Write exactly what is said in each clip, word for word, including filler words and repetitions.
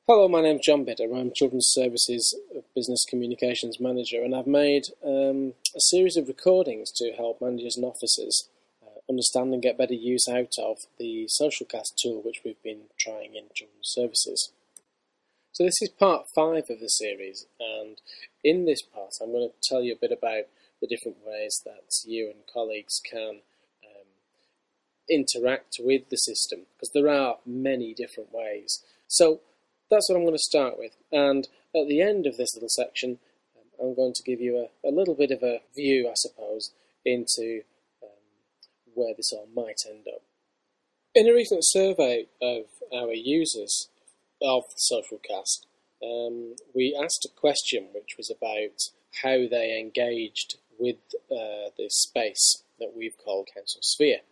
Hello, my name's John Bidder. I'm Children's Services Business Communications Manager, and I've made um, a series of recordings to help managers and officers uh, understand and get better use out of the Socialcast tool which we've been trying in Children's Services. So this is part five of the series, and in this part I'm going to tell you a bit about the different ways that you and colleagues can um, interact with the system, because there are many different ways. So that's what I'm going to start with, and at the end of this little section um, I'm going to give you a, a little bit of a view, I suppose, into um, where this all might end up. In a recent survey of our users of Socialcast, um, we asked a question which was about how they engaged with uh, this space that we've called Council Sphere.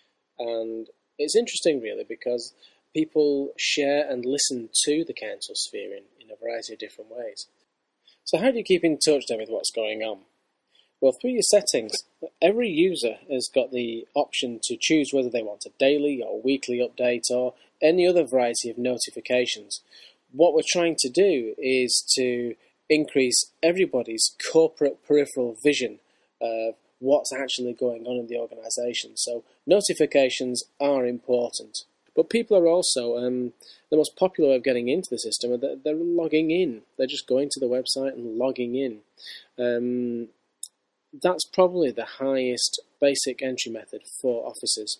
And it's interesting really because people share and listen to the Council Sphere in, in a variety of different ways. So how do you keep in touch then with what's going on? Well, through your settings, every user has got the option to choose whether they want a daily or weekly update or any other variety of notifications. What we're trying to do is to increase everybody's corporate peripheral vision of what's actually going on in the organisation. So notifications are important. But people are also, um, the most popular way of getting into the system, are that they're logging in. They're just going to the website and logging in. Um, that's probably the highest basic entry method for officers.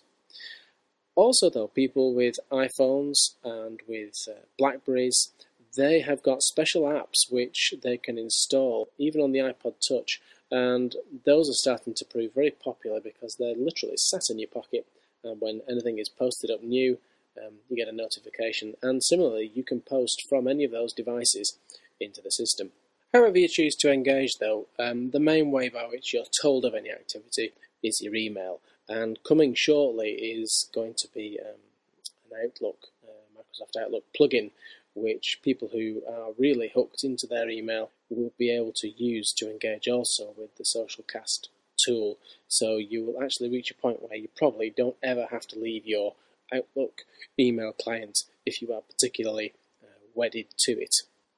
Also though, people with iPhones and with uh, Blackberries, they have got special apps which they can install, even on the iPod Touch, and those are starting to prove very popular because they're literally sat in your pocket. And when anything is posted up new, um, you get a notification. And similarly, you can post from any of those devices into the system. However you choose to engage, though, um, the main way by which you're told of any activity is your email. And coming shortly is going to be um, an Outlook, uh, Microsoft Outlook plugin, which people who are really hooked into their email will be able to use to engage also with the Socialcast tool. So you will actually reach a point where you probably don't ever have to leave your Outlook email client if you are particularly uh, wedded to it.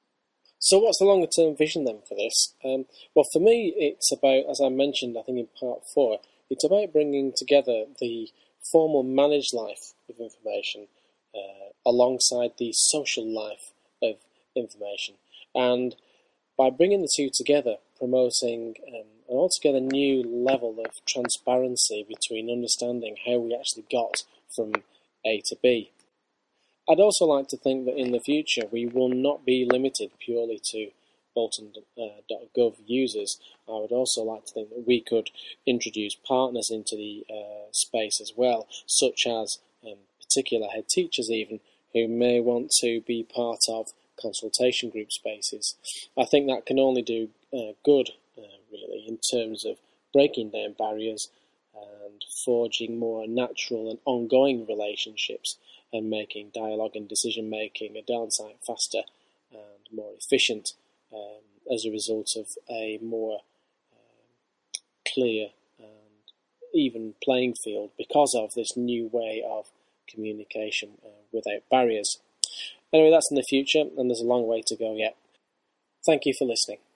So what's the longer term vision then for this? Um, well, for me it's about, as I mentioned I think in part four, it's about bringing together the formal managed life of information uh, alongside the social life of information, and by bringing the two together, promoting um, an altogether new level of transparency between understanding how we actually got from A to B. I'd also like to think that in the future we will not be limited purely to Bolton dot gov users. I would also like to think that we could introduce partners into the uh, space as well, such as um, particular head teachers even, who may want to be part of consultation group spaces. I think that can only do uh, good, uh, really, in terms of breaking down barriers and forging more natural and ongoing relationships and making dialogue and decision making a darn sight faster and more efficient um, as a result of a more um, clear and even playing field because of this new way of communication uh, without barriers. Anyway, that's in the future, and there's a long way to go yet. Thank you for listening.